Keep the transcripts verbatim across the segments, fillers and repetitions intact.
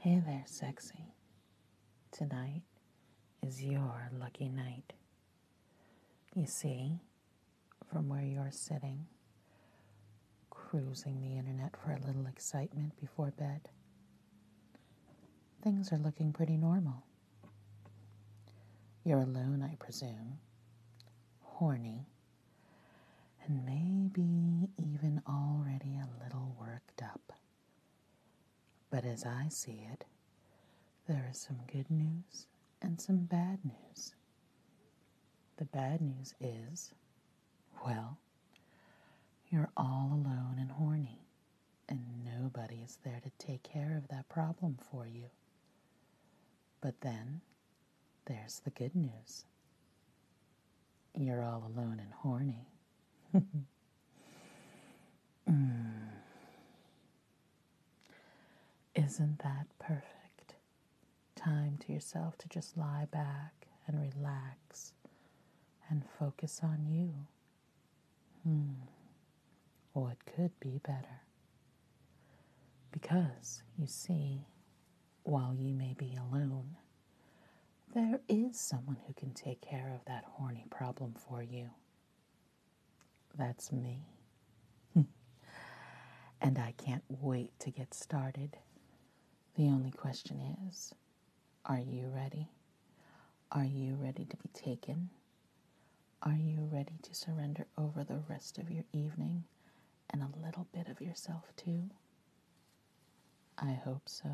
Hey there, sexy. Tonight is your lucky night. You see, from where you're sitting, cruising the internet for a little excitement before bed, things are looking pretty normal. You're alone, I presume, horny, and maybe even already a little worked up. But as I see it, there is some good news and some bad news. The bad news is, well, you're all alone and horny, and nobody is there to take care of that problem for you. But then, there's the good news. You're all alone and horny. mm. Isn't that perfect? Time to yourself to just lie back and relax and focus on you. Hmm. What could be better? Because, you see, while you may be alone, there is someone who can take care of that horny problem for you. That's me. And I can't wait to get started. The only question is, are you ready? Are you ready to be taken? Are you ready to surrender over the rest of your evening and a little bit of yourself too? I hope so.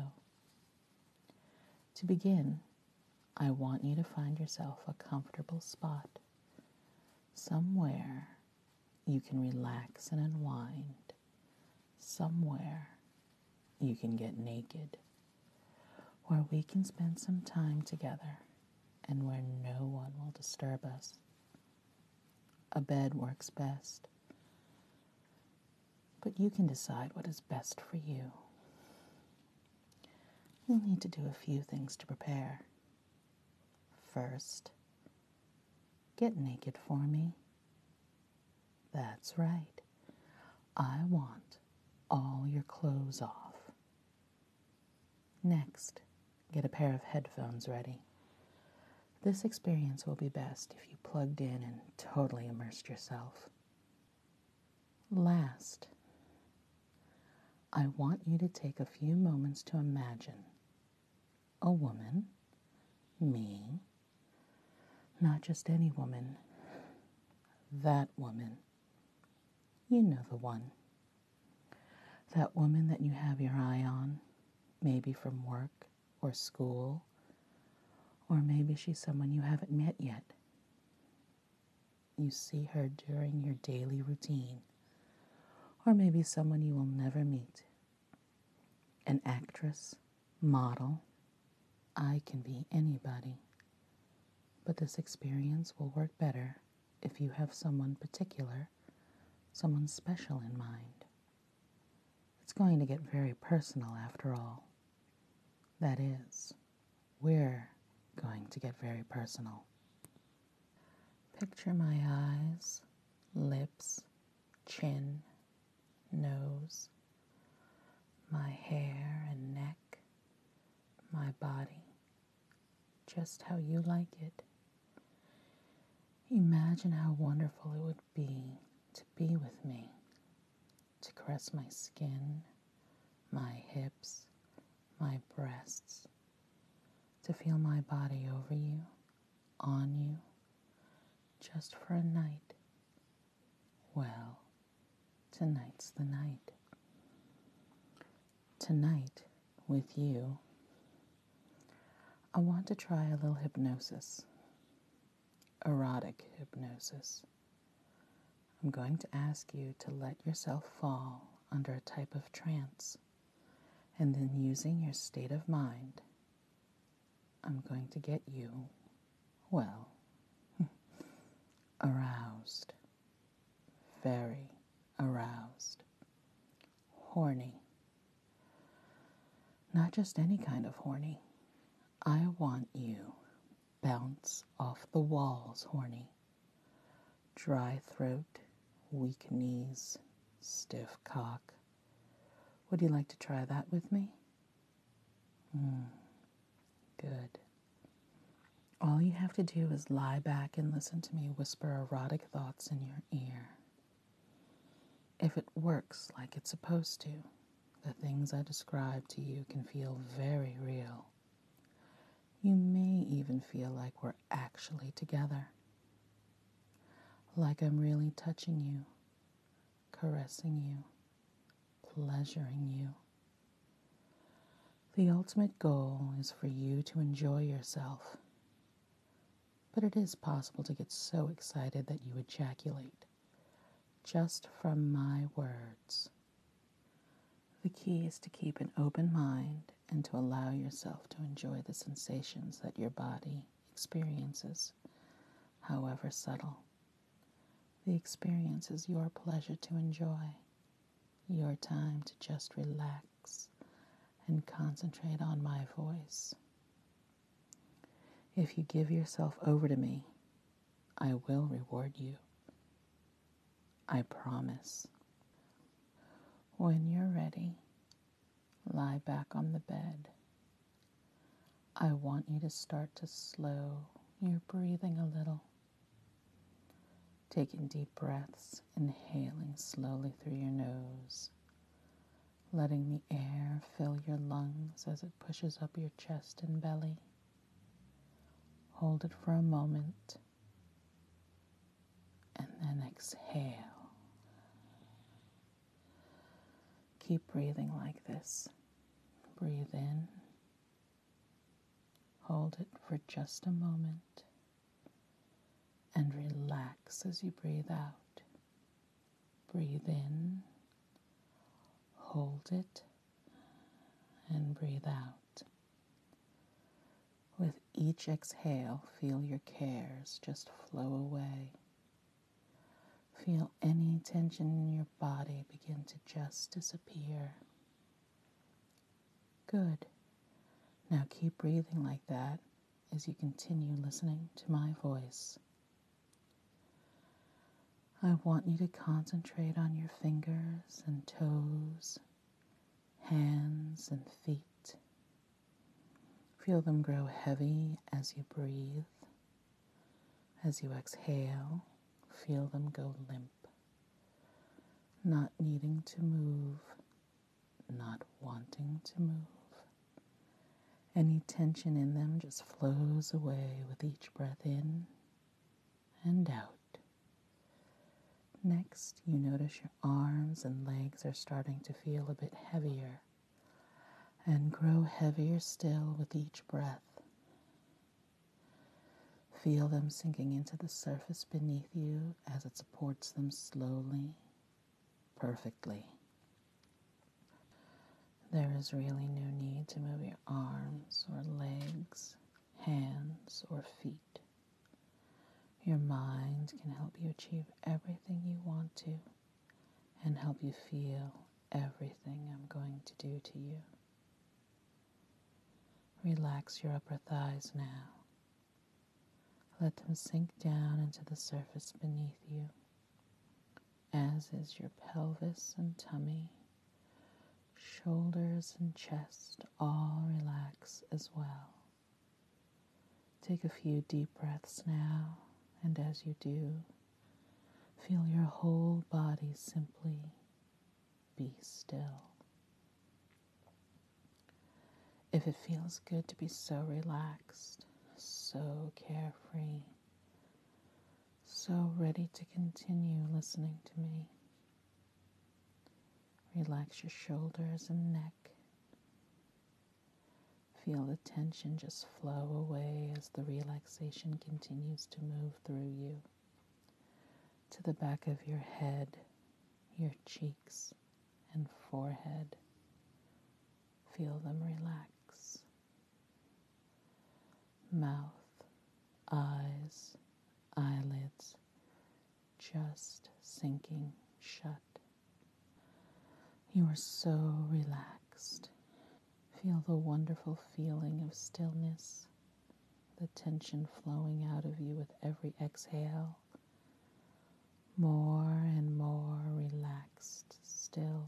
To begin, I want you to find yourself a comfortable spot, somewhere you can relax and unwind, somewhere you can get naked, where we can spend some time together and where no one will disturb us. A bed works best, but you can decide what is best for you. You'll need to do a few things to prepare. First, get naked for me. That's right. I want all your clothes off. Next, get a pair of headphones ready. This experience will be best if you plugged in and totally immersed yourself. Last, I want you to take a few moments to imagine a woman, me, not just any woman, that woman. You know the one. That woman that you have your eye on, maybe from work or school, or maybe she's someone you haven't met yet. You see her during your daily routine, or maybe someone you will never meet. An actress, model, I can be anybody. But this experience will work better if you have someone particular, someone special in mind. It's going to get very personal after all. That is, we're going to get very personal. Picture my eyes, lips, chin, nose, my hair and neck, my body, just how you like it. Imagine how wonderful it would be to be with me, to caress my skin, my hips, my breasts, to feel my body over you, on you, just for a night. Well, tonight's the night. Tonight, with you, I want to try a little hypnosis, erotic hypnosis. I'm going to ask you to let yourself fall under a type of trance, and then using your state of mind, I'm going to get you, well, aroused, very aroused, horny. Not just any kind of horny. I want you bounce off the walls horny. Dry throat, weak knees, stiff cock. Would you like to try that with me? Mm. All you have to do is lie back and listen to me whisper erotic thoughts in your ear. If it works like it's supposed to, the things I describe to you can feel very real. You may even feel like we're actually together. Like I'm really touching you, caressing you, pleasuring you. The ultimate goal is for you to enjoy yourself. But it is possible to get so excited that you ejaculate, just from my words. The key is to keep an open mind and to allow yourself to enjoy the sensations that your body experiences, however subtle. The experience is your pleasure to enjoy, your time to just relax and concentrate on my voice. If you give yourself over to me, I will reward you. I promise. When you're ready, lie back on the bed. I want you to start to slow your breathing a little. Taking deep breaths, inhaling slowly through your nose, letting the air fill your lungs as it pushes up your chest and belly. Hold it for a moment, and then exhale. Keep breathing like this. Breathe in. Hold it for just a moment, and relax as you breathe out. Breathe in, hold it, and breathe out. With each exhale, feel your cares just flow away. Feel any tension in your body begin to just disappear. Good. Now keep breathing like that as you continue listening to my voice. I want you to concentrate on your fingers and toes, hands and feet. Feel them grow heavy as you breathe. As you exhale, feel them go limp, not needing to move, not wanting to move. Any tension in them just flows away with each breath in and out. Next, you notice your arms and legs are starting to feel a bit heavier and grow heavier still with each breath. Feel them sinking into the surface beneath you as it supports them slowly, perfectly. There is really no need to move your arms or legs, hands or feet. Your mind can help you achieve everything you want to and help you feel everything I'm going to do to you. Relax your upper thighs now. Let them sink down into the surface beneath you, as is your pelvis and tummy. Shoulders and chest all relax as well. Take a few deep breaths now, and as you do, feel your whole body simply be still. If it feels good to be so relaxed, so carefree, so ready to continue listening to me, relax your shoulders and neck. Feel the tension just flow away as the relaxation continues to move through you, to the back of your head, your cheeks and forehead. Feel them relax. Mouth, eyes, eyelids, just sinking shut. You are so relaxed. Feel the wonderful feeling of stillness, the tension flowing out of you with every exhale. More and more relaxed still.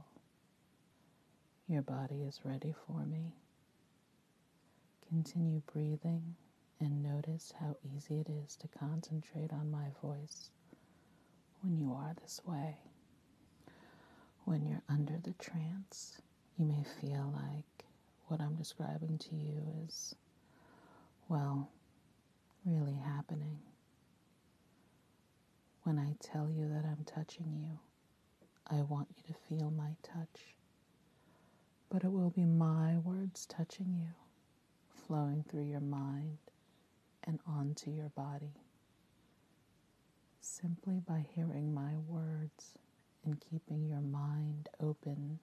Your body is ready for me. Continue breathing and notice how easy it is to concentrate on my voice when you are this way. When you're under the trance, you may feel like what I'm describing to you is, well, really happening. When I tell you that I'm touching you, I want you to feel my touch, but it will be my words touching you, flowing through your mind and onto your body. Simply by hearing my words and keeping your mind open,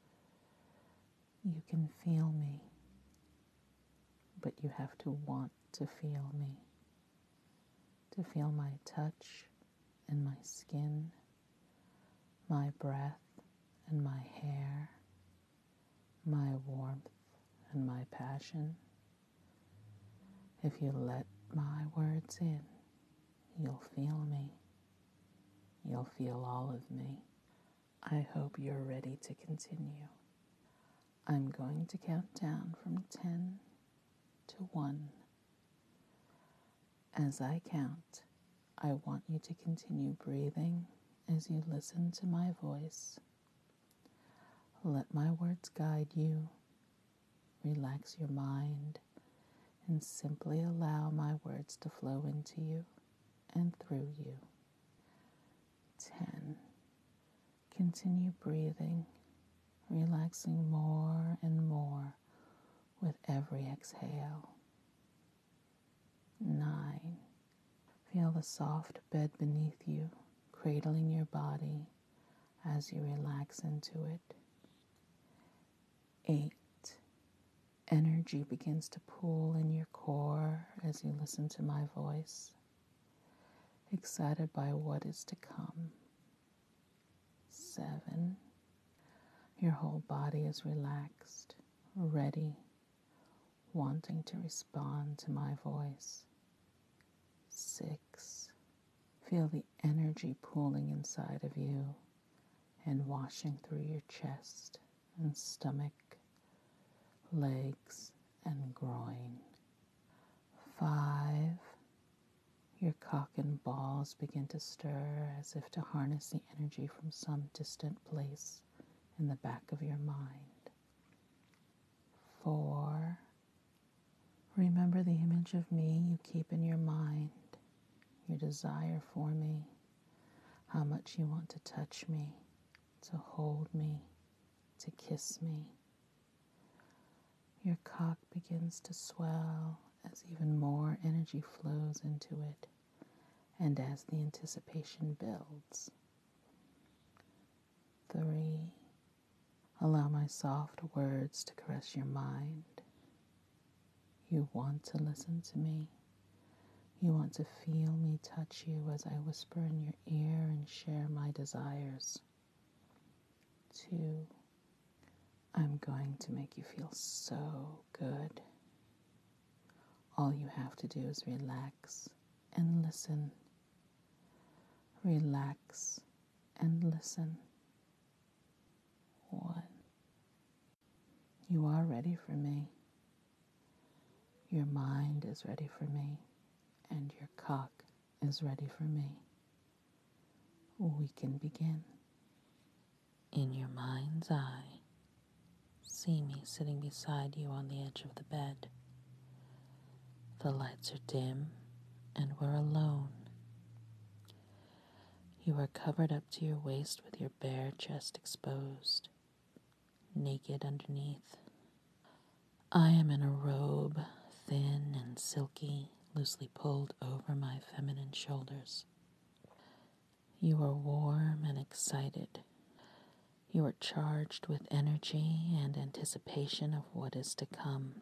you can feel me, but you have to want to feel me, to feel my touch and my skin, my breath and my hair, my warmth and my passion. If you let my words in, you'll feel me. You'll feel all of me. I hope you're ready to continue. I'm going to count down from ten to one. As I count, I want you to continue breathing as you listen to my voice. Let my words guide you. Relax your mind and simply allow my words to flow into you and through you. ten. Continue breathing, relaxing more and more with every exhale. nine. Feel the soft bed beneath you, cradling your body as you relax into it. eight. Energy begins to pool in your core as you listen to my voice, excited by what is to come. seven. Your whole body is relaxed, ready, wanting to respond to my voice. six. Feel the energy pooling inside of you and washing through your chest and stomach, legs, and groin. five. Your cock and balls begin to stir as if to harness the energy from some distant place in the back of your mind. four. Remember the image of me you keep in your mind, your desire for me, how much you want to touch me, to hold me, to kiss me. Your cock begins to swell as even more energy flows into it, and as the anticipation builds. Three. Allow my soft words to caress your mind. You want to listen to me. You want to feel me touch you as I whisper in your ear and share my desires. Two. I'm going to make you feel so good. All you have to do is relax and listen. Relax and listen. One. You are ready for me. Your mind is ready for me, and your cock is ready for me. We can begin. In your mind's eye, see me sitting beside you on the edge of the bed. The lights are dim, and we're alone. You are covered up to your waist with your bare chest exposed, naked underneath. I am in a robe, thin and silky, loosely pulled over my feminine shoulders. You are warm and excited. You are charged with energy and anticipation of what is to come.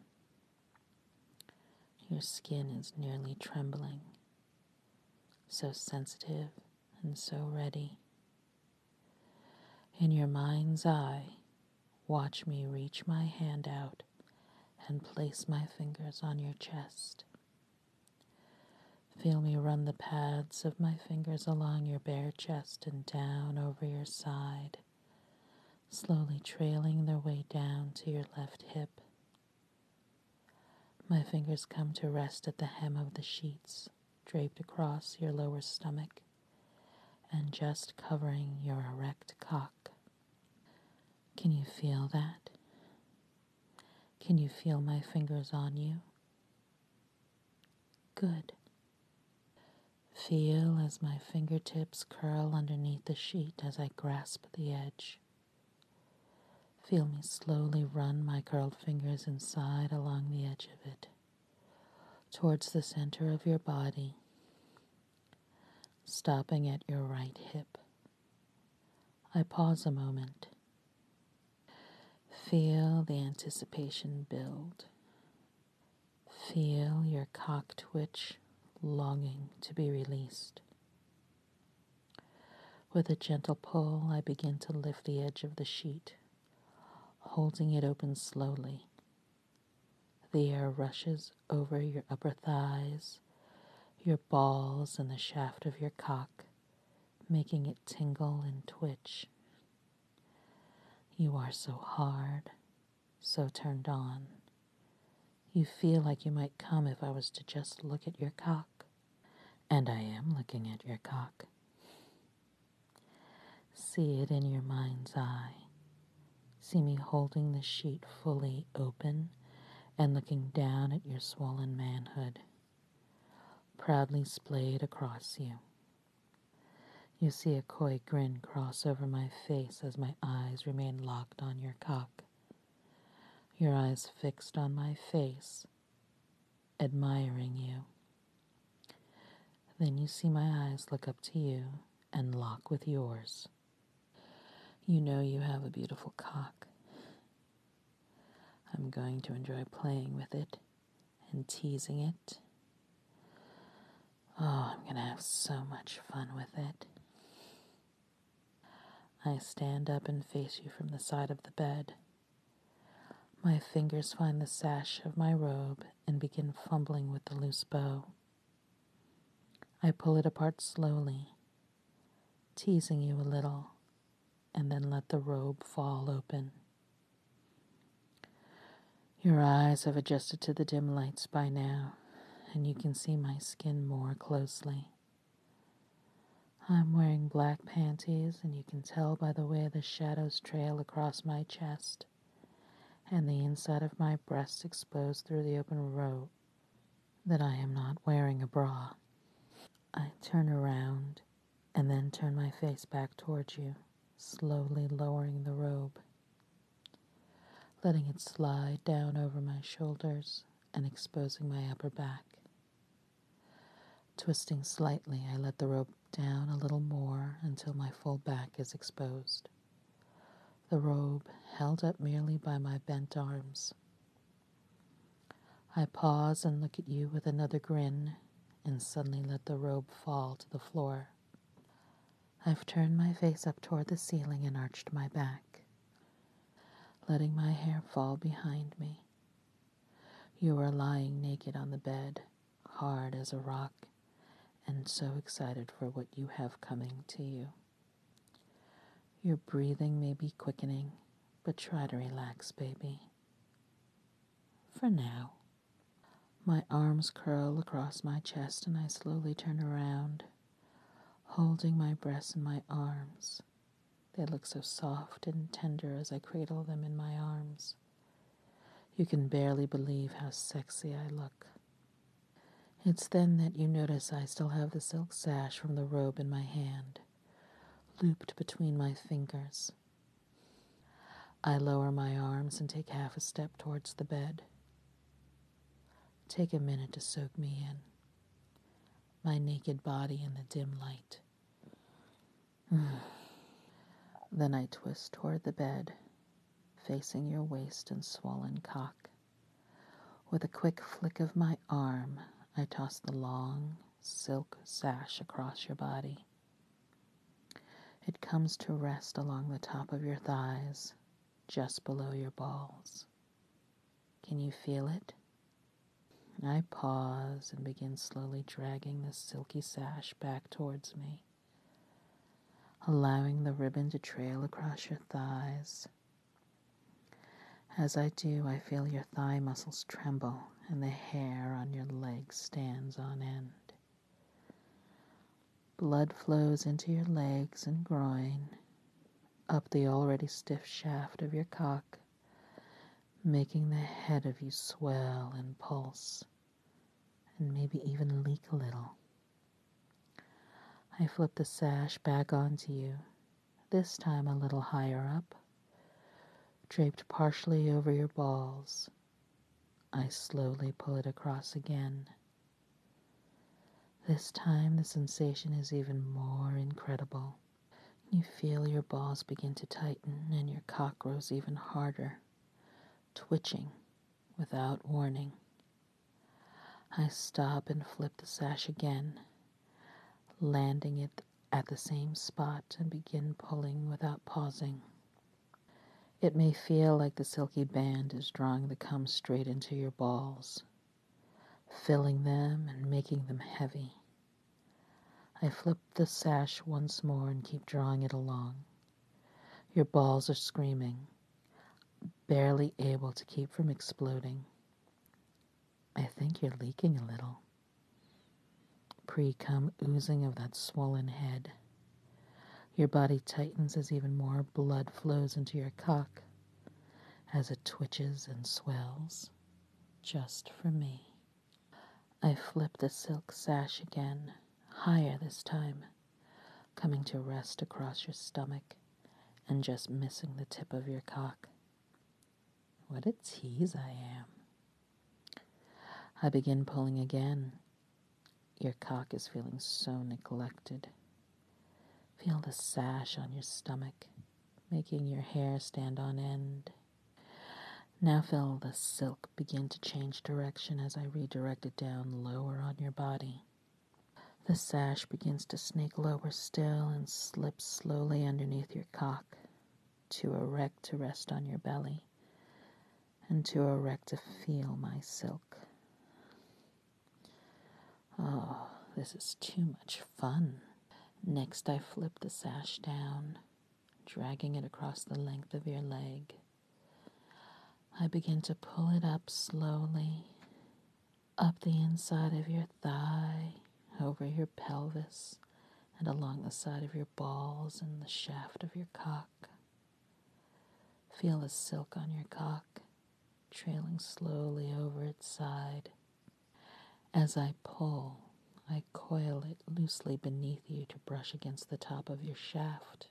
Your skin is nearly trembling, so sensitive and so ready. In your mind's eye, watch me reach my hand out and place my fingers on your chest. Feel me run the pads of my fingers along your bare chest and down over your side, slowly trailing their way down to your left hip. My fingers come to rest at the hem of the sheets draped across your lower stomach and just covering your erect cock. Can you feel that? Can you feel my fingers on you? Good. Feel as my fingertips curl underneath the sheet as I grasp the edge. Feel me slowly run my curled fingers inside along the edge of it, towards the center of your body, stopping at your right hip. I pause a moment. Feel the anticipation build. Feel your cock twitch, longing to be released. With a gentle pull, I begin to lift the edge of the sheet, holding it open slowly. The air rushes over your upper thighs, your balls, and the shaft of your cock, making it tingle and twitch. You are so hard, so turned on. You feel like you might come if I was to just look at your cock. And I am looking at your cock. See it in your mind's eye. See me holding the sheet fully open and looking down at your swollen manhood, proudly splayed across you. You see a coy grin cross over my face as my eyes remain locked on your cock, your eyes fixed on my face, admiring you. Then you see my eyes look up to you and lock with yours. You know you have a beautiful cock. I'm going to enjoy playing with it and teasing it. Oh, I'm going to have so much fun with it. I stand up and face you from the side of the bed. My fingers find the sash of my robe and begin fumbling with the loose bow. I pull it apart slowly, teasing you a little, and then let the robe fall open. Your eyes have adjusted to the dim lights by now, and you can see my skin more closely. I'm wearing black panties, and you can tell by the way the shadows trail across my chest and the inside of my breast exposed through the open robe that I am not wearing a bra. I turn around and then turn my face back towards you, slowly lowering the robe, letting it slide down over my shoulders and exposing my upper back. Twisting slightly, I let the robe down a little more until my full back is exposed, the robe held up merely by my bent arms. I pause and look at you with another grin and suddenly let the robe fall to the floor. I've turned my face up toward the ceiling and arched my back, letting my hair fall behind me. You are lying naked on the bed, hard as a rock, and so excited for what you have coming to you. Your breathing may be quickening, but try to relax, baby. For now. My arms curl across my chest and I slowly turn around, holding my breasts in my arms. They look so soft and tender as I cradle them in my arms. You can barely believe how sexy I look. It's then that you notice I still have the silk sash from the robe in my hand, looped between my fingers. I lower my arms and take half a step towards the bed. Take a minute to soak me in, my naked body in the dim light. Then I twist toward the bed, facing your waist and swollen cock. With a quick flick of my arm, I toss the long silk sash across your body. It comes to rest along the top of your thighs, just below your balls. Can you feel it? I pause and begin slowly dragging the silky sash back towards me, allowing the ribbon to trail across your thighs. As I do, I feel your thigh muscles tremble and the hair on your legs stands on end. Blood flows into your legs and groin, up the already stiff shaft of your cock, making the head of you swell and pulse, and maybe even leak a little. I flip the sash back onto you, this time a little higher up, draped partially over your balls. I slowly pull it across again. This time the sensation is even more incredible. You feel your balls begin to tighten and your cock grows even harder, twitching without warning. I stop and flip the sash again, landing it at the same spot and begin pulling without pausing. It may feel like the silky band is drawing the cum straight into your balls, filling them and making them heavy. I flip the sash once more and keep drawing it along. Your balls are screaming, barely able to keep from exploding. I think you're leaking a little. Pre-cum oozing of that swollen head. Your body tightens as even more blood flows into your cock as it twitches and swells, just for me. I flip the silk sash again, higher this time, coming to rest across your stomach and just missing the tip of your cock. What a tease I am. I begin pulling again. Your cock is feeling so neglected. Feel the sash on your stomach, making your hair stand on end. Now feel the silk begin to change direction as I redirect it down lower on your body. The sash begins to snake lower still and slips slowly underneath your cock, too erect to rest on your belly, and too erect to feel my silk. Oh, this is too much fun. Next, I flip the sash down, dragging it across the length of your leg. I begin to pull it up slowly, up the inside of your thigh, over your pelvis, and along the side of your balls and the shaft of your cock. Feel the silk on your cock, trailing slowly over its side. As I pull, I coil it loosely beneath you to brush against the top of your shaft.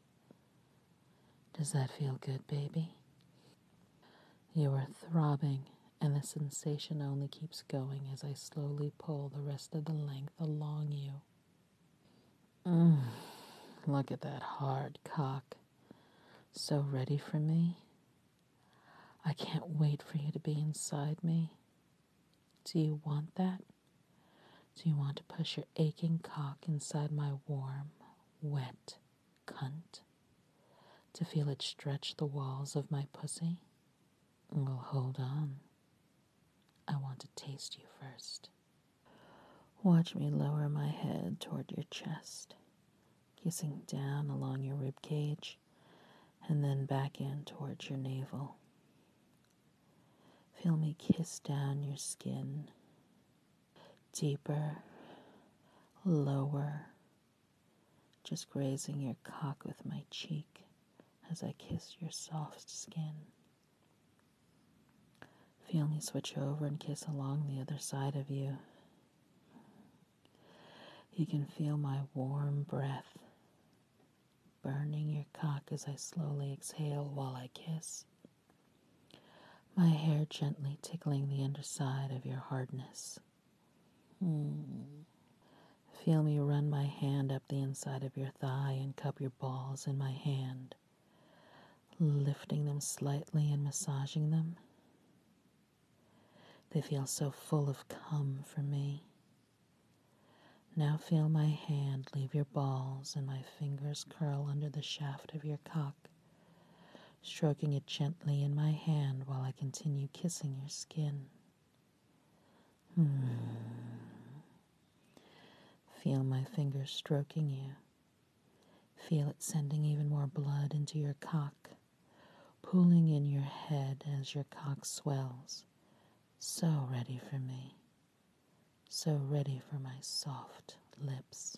Does that feel good, baby? You are throbbing, and the sensation only keeps going as I slowly pull the rest of the length along you. Mm, look at that hard cock. So ready for me? I can't wait for you to be inside me. Do you want that? Do you want to push your aching cock inside my warm, wet cunt? To feel it stretch the walls of my pussy? Well, hold on. I want to taste you first. Watch me lower my head toward your chest, kissing down along your rib cage, and then back in towards your navel. Feel me kiss down your skin, deeper, lower, just grazing your cock with my cheek as I kiss your soft skin. Feel me switch over and kiss along the other side of you. You can feel my warm breath burning your cock as I slowly exhale while I kiss. My hair gently tickling the underside of your hardness. Hmm. Feel me run my hand up the inside of your thigh and cup your balls in my hand, lifting them slightly and massaging them. They feel so full of cum for me. Now feel my hand leave your balls and my fingers curl under the shaft of your cock, stroking it gently in my hand while I continue kissing your skin. Hmm. Feel my fingers stroking you. Feel it sending even more blood into your cock, pulling in your head as your cock swells, so ready for me, so ready for my soft lips.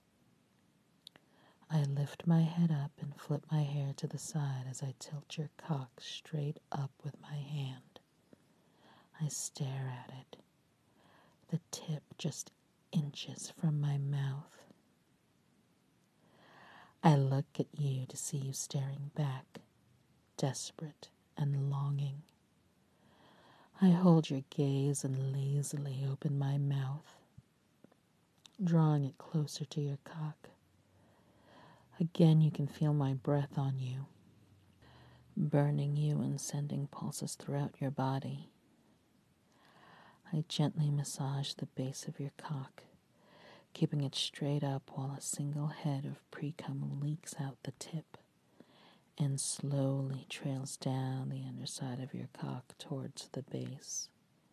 I lift my head up and flip my hair to the side as I tilt your cock straight up with my hand. I stare at it, the tip just inches from my mouth. I look at you to see you staring back, desperate and longing. I hold your gaze and lazily open my mouth, drawing it closer to your cock. Again, you can feel my breath on you, burning you and sending pulses throughout your body. I gently massage the base of your cock, keeping it straight up while a single head of pre-cum leaks out the tip and slowly trails down the underside of your cock towards the base.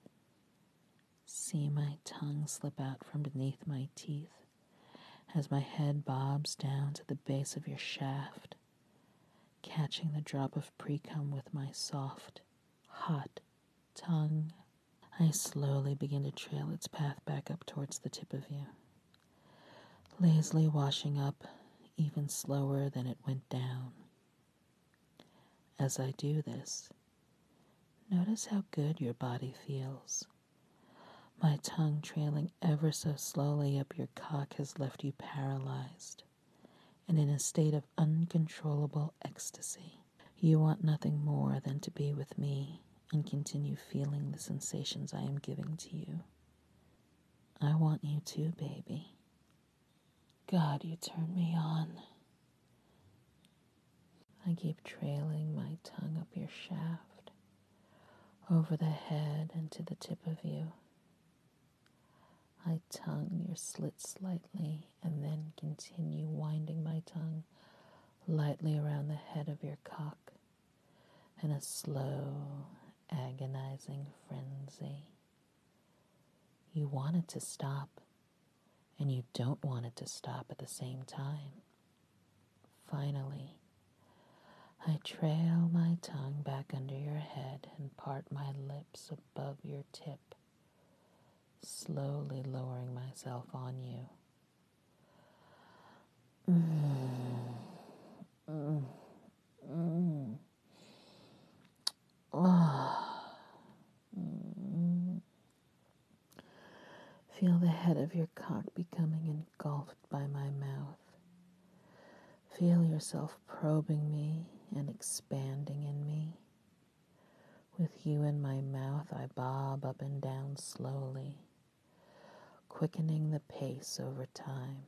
See my tongue slip out from beneath my teeth as my head bobs down to the base of your shaft, catching the drop of pre-cum with my soft, hot tongue. I slowly begin to trail its path back up towards the tip of you, lazily washing up even slower than it went down. As I do this, notice how good your body feels. My tongue trailing ever so slowly up your cock has left you paralyzed and in a state of uncontrollable ecstasy. You want nothing more than to be with me and continue feeling the sensations I am giving to you. I want you too, baby. God, you turn me on. I keep trailing my tongue up your shaft, over the head and to the tip of you. I tongue your slit slightly and then continue winding my tongue lightly around the head of your cock in a slow, agonizing frenzy. You want it to stop, and you don't want it to stop at the same time. Finally, I trail my tongue back under your head and part my lips above your tip, slowly lowering myself on you. Mm. Mm. Mm. Oh. Mm. Feel the head of your cock becoming engulfed by my mouth. Feel yourself probing me and expanding in me. With you in my mouth, I bob up and down slowly, quickening the pace over time.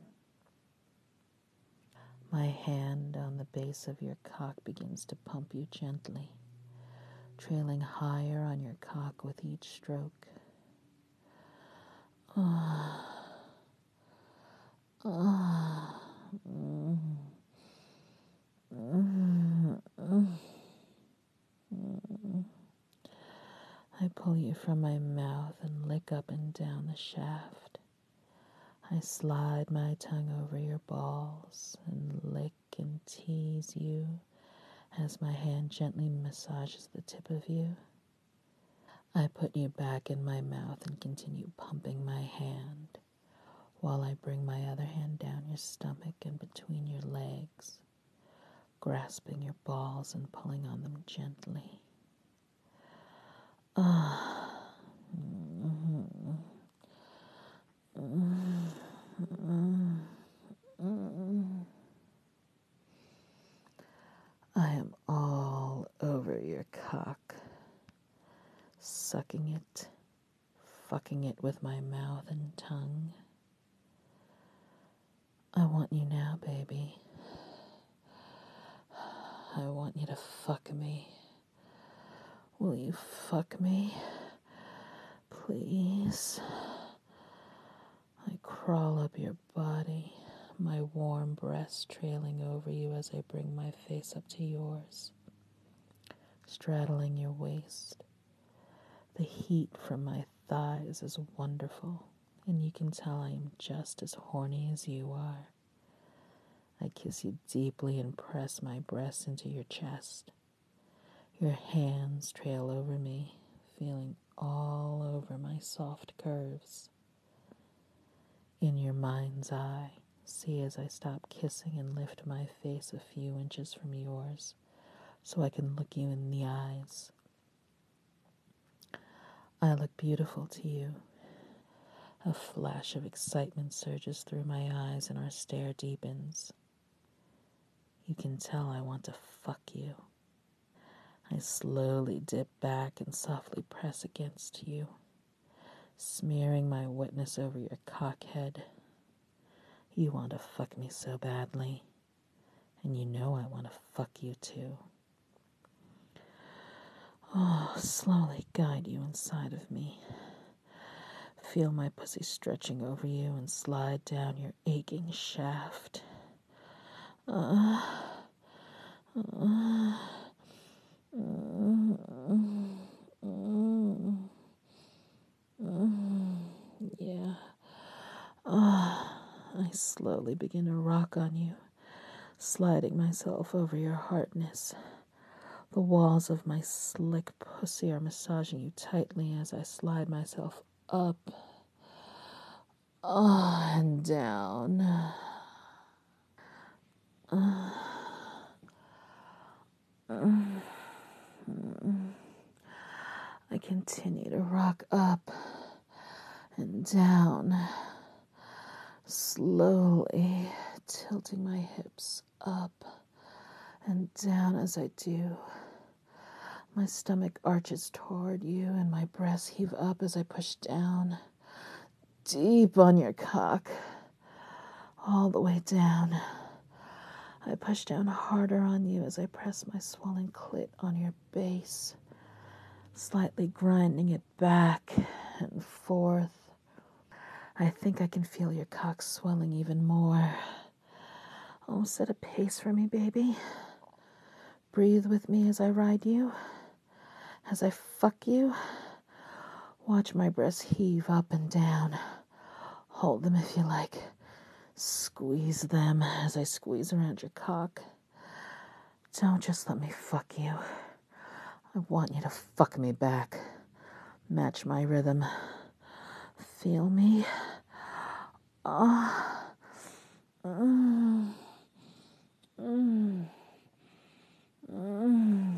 My hand on the base of your cock begins to pump you gently, trailing higher on your cock with each stroke. Ah, ah, mm, mm, mm, mm. I pull you from my mouth and lick up and down the shaft. I slide my tongue over your balls and lick and tease you as my hand gently massages the tip of you. I put you back in my mouth and continue pumping my hand while I bring my other hand down your stomach and between your legs, grasping your balls and pulling on them gently. Ah. Mm-hmm. Mm-hmm. Mm-hmm. I am all over your cock, sucking it, fucking it with my mouth and tongue. I want you now, baby. I want you to fuck me. Will you fuck me? Please. I crawl up your body, my warm breast trailing over you as I bring my face up to yours, straddling your waist. The heat from my thighs is wonderful, and you can tell I am just as horny as you are. I kiss you deeply and press my breasts into your chest, Your hands trail over me, feeling all over my soft curves. In your mind's eye, see as I stop kissing and lift my face a few inches from yours so I can look you in the eyes. I look beautiful to you. A flash of excitement surges through my eyes and our stare deepens. You can tell I want to fuck you. I slowly dip back and softly press against you, smearing my wetness over your cockhead. You want to fuck me so badly, and you know I want to fuck you too. Oh, slowly guide you inside of me. Feel my pussy stretching over you and slide down your aching shaft. Uh, uh, mm, mm, mm, yeah. Uh, I slowly begin to rock on you, sliding myself over your hardness. The walls of my slick pussy are massaging you tightly as I slide myself up, uh, and down. Uh, uh, I continue to rock up and down, slowly tilting my hips up and down as I do. My stomach arches toward you and my breasts heave up as I push down, deep on your cock, all the way down. I push down harder on you as I press my swollen clit on your base, slightly grinding it back and forth. I think I can feel your cock swelling even more. Oh, set a pace for me, baby. Breathe with me as I ride you, as I fuck you. Watch my breasts heave up and down. Hold them if you like. Squeeze them as I squeeze around your cock. Don't just let me fuck you. I want you to fuck me back. Match my rhythm. Feel me? Ah. Uh, mm, mm, mm.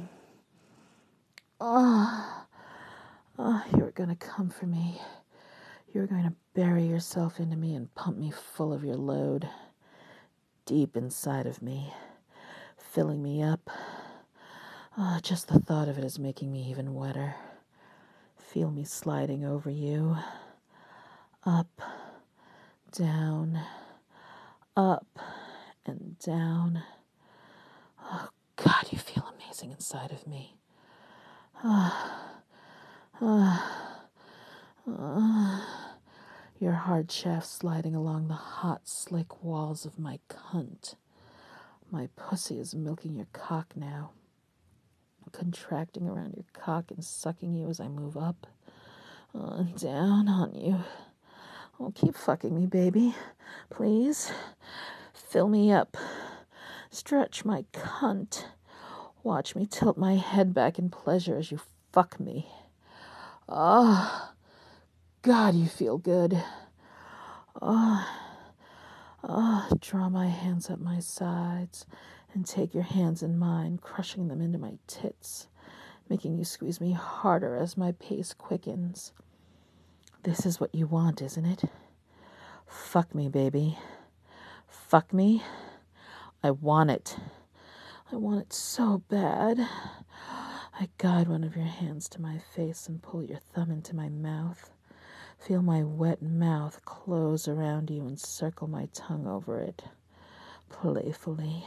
Ah. Ah, you're gonna come for me. You're going to bury yourself into me and pump me full of your load, deep inside of me, filling me up. Ah, just the thought of it is making me even wetter. Feel me sliding over you, up, down, up, and down. Oh, God, you feel amazing inside of me. Ah, ah, ah. Your hard shaft sliding along the hot, slick walls of my cunt. My pussy is milking your cock now, contracting around your cock and sucking you as I move up, uh, down on you. Oh, keep fucking me, baby. Please. Fill me up. Stretch my cunt. Watch me tilt my head back in pleasure as you fuck me. Ah, oh, God, you feel good. Ah, oh, ah, oh, draw my hands up my sides and take your hands in mine, crushing them into my tits, making you squeeze me harder as my pace quickens. This is what you want, isn't it? Fuck me, baby. Fuck me. I want it. I want it so bad. I guide one of your hands to my face and pull your thumb into my mouth. Feel my wet mouth close around you and circle my tongue over it, playfully.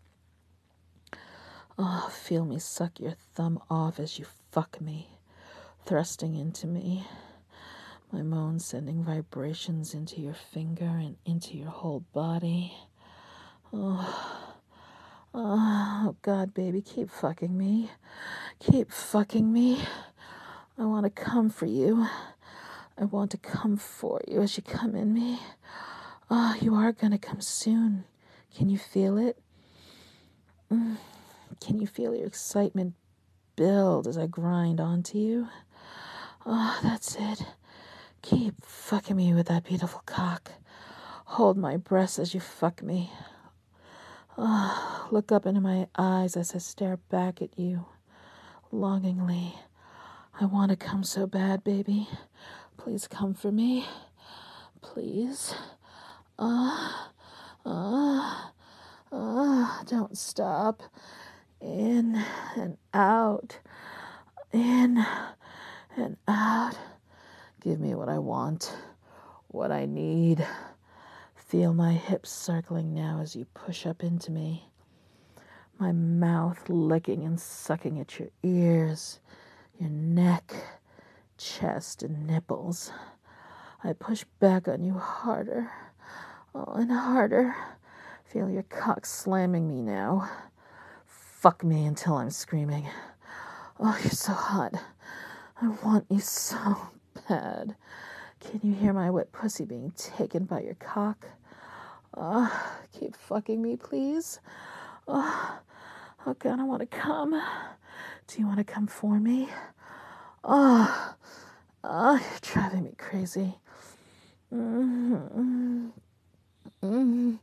Oh, feel me suck your thumb off as you fuck me, thrusting into me. My moans sending vibrations into your finger and into your whole body. Oh, oh, God, baby, keep fucking me. Keep fucking me. I want to come for you. I want to come for you as you come in me. Ah, oh, you are going to come soon. Can you feel it? Mm. Can you feel your excitement build as I grind onto you. Oh, that's it. Keep fucking me with that beautiful cock. Hold my breasts as you fuck me. Oh, look up into my eyes as I stare back at you, longingly. I want to come so bad, baby. Please come for me. Please. Ah, uh, ah, uh, ah, uh, don't stop. In and out. In and out. Give me what I want, what I need. Feel my hips circling now as you push up into me. My mouth licking and sucking at your ears, your neck, chest, and nipples. I push back on you harder. Oh, and harder. Feel your cock slamming me now. Fuck me until I'm screaming. Oh, you're so hot. I want you so bad. Can you hear my wet pussy being taken by your cock? Oh, keep fucking me, please. Oh, oh God, I want to come. Do you want to come for me? Oh, oh, you're driving me crazy. Mm-hmm. Mm-hmm.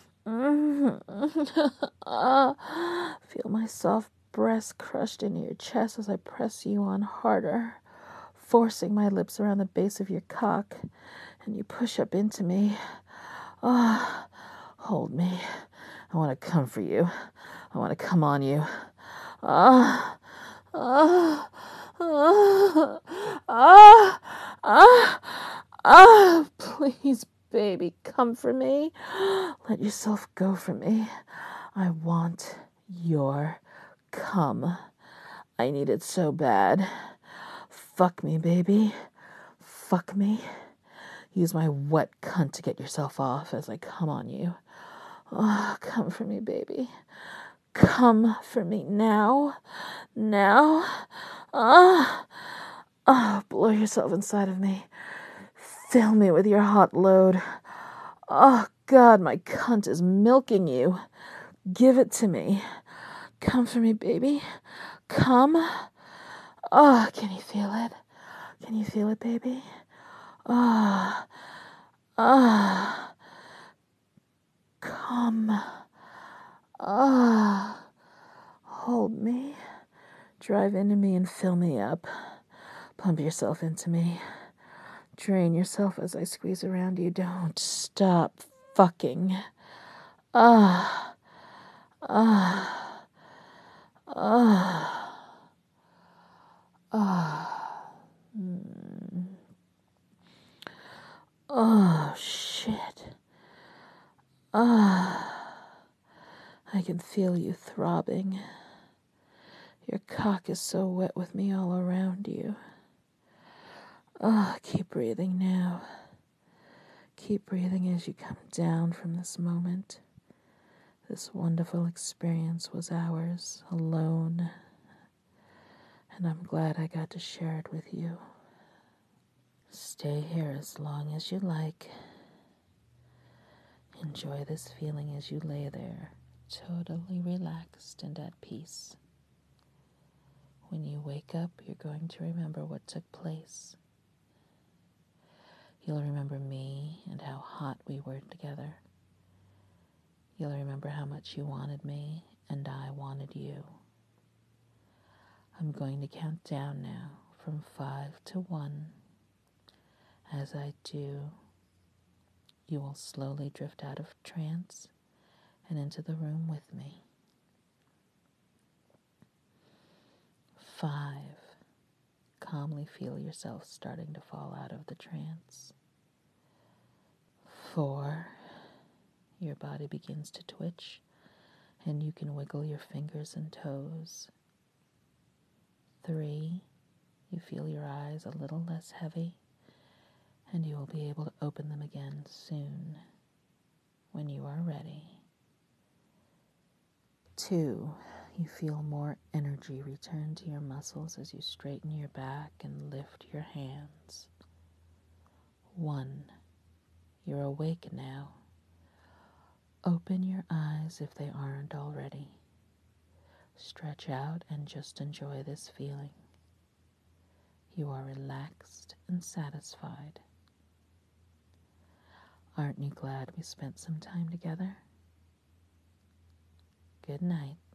Mm-hmm. uh, feel my soft breast crushed into your chest as I press you on harder, forcing my lips around the base of your cock, and you push up into me. Ah, oh, hold me. I want to come for you. I want to come on you. Ah, ah, ah, ah, ah, ah, please, baby, come for me. Let yourself go for me. I want your cum. I need it so bad. Fuck me, baby. Fuck me. Use my wet cunt to get yourself off as I come on you. Oh, come for me, baby. Come for me now. Now. Ah. Oh, blow yourself inside of me. Fill me with your hot load. Oh, God, my cunt is milking you. Give it to me. Come for me, baby. Come. Oh, can you feel it? Can you feel it, baby? Ah. Ah. Come. Ah. Hold me. Drive into me and fill me up. Pump yourself into me. Drain yourself as I squeeze around you. Don't stop fucking. Ah. Ah. Ah. Ah. Mm. Oh, shit. Ah. I can feel you throbbing. Your cock is so wet with me all around you. Ah, oh, keep breathing now. Keep breathing as you come down from this moment. This wonderful experience was ours, alone. And I'm glad I got to share it with you. Stay here as long as you like. Enjoy this feeling as you lay there, totally relaxed and at peace. When you wake up, you're going to remember what took place. You'll remember me and how hot we were together. You'll remember how much you wanted me and I wanted you. I'm going to count down now from five to one. As I do, you will slowly drift out of trance and into the room with me. Five. Calmly feel yourself starting to fall out of the trance. Four. Your body begins to twitch, and you can wiggle your fingers and toes. Three. You feel your eyes a little less heavy, and you will be able to open them again soon, when you are ready. Two. You feel more energy return to your muscles as you straighten your back and lift your hands. One. You're awake now. Open your eyes if they aren't already. Stretch out and just enjoy this feeling. You are relaxed and satisfied. Aren't you glad we spent some time together? Good night.